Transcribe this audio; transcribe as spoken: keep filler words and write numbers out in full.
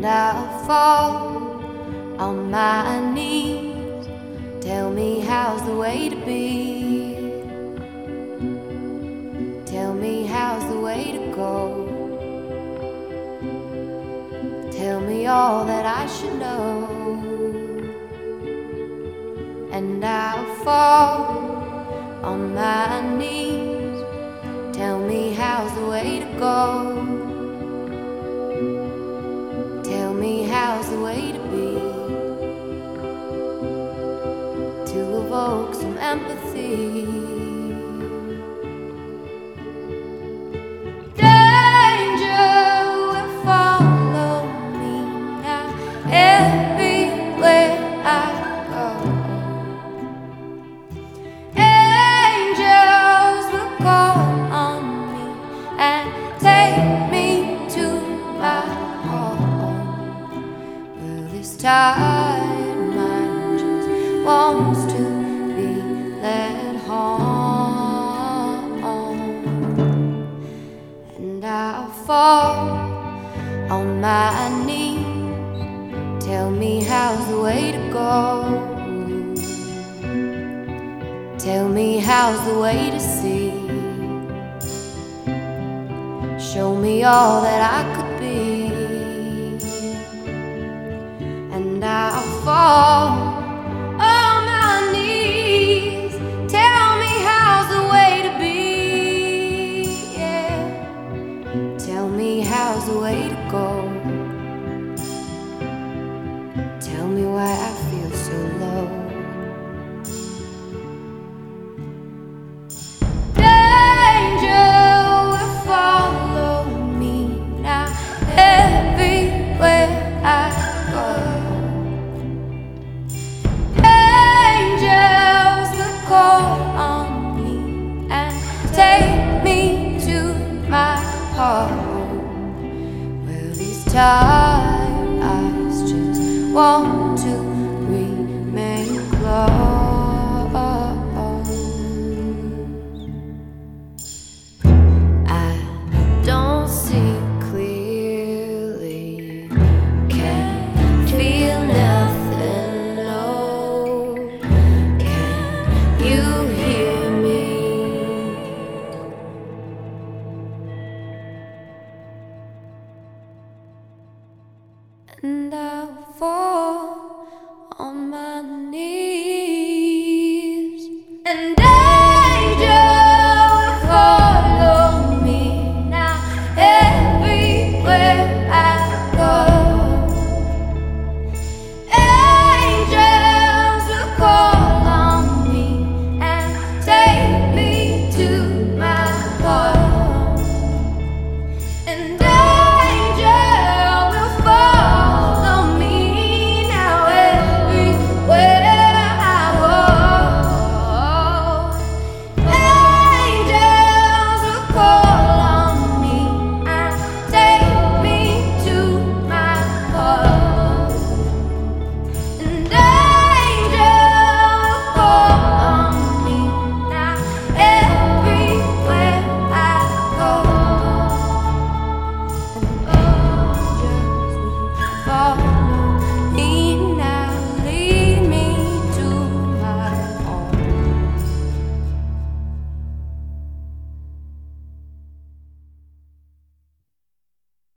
I'll fall on my knees. Tell me how's the way to be. Tell me how's the way to go. Tell me all that I should know. And I'll fall on my knees. Tell me how's the way to go. Tell me how's the way to be. To evoke some empathy. Tired mind just wants to be led home. And I'll fall on my knees. Tell me how's the way to go. Tell me how's the way to see. Show me all that I could be. And I'll fall on my knees. Tell me how's the way to be. Yeah. Tell me how's the way to go. Tell me why I feel so low. Danger will follow me now everywhere I go. Call on me and take me to my home, where these tired eyes just want to remain closed. I don't see clearly, can't feel nothing, no. You hear me? And I'll fall on my knees. And I